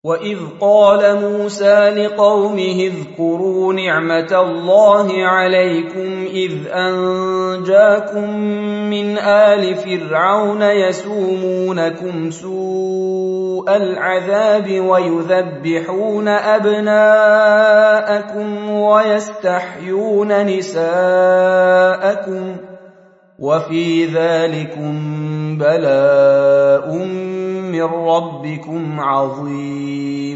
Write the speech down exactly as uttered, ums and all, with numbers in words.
وَإِذْ قَالَ مُوسَىٰ لِقَوْمِهِ اذْكُرُوا نِعْمَةَ اللَّهِ عَلَيْكُمْ إِذْ أَنجَاكُم مِّنْ آلِ فِرْعَوْنَ يَسُومُونَكُمْ سُوءَ الْعَذَابِ وَيُذَبِّحُونَ أَبْنَاءَكُمْ وَيَسْتَحْيُونَ نِسَاءَكُمْ ۚ وَفِي ذَٰلِكُم بَلَاءٌ مِّن رَّبِّكُمْ عَظِيمٌ.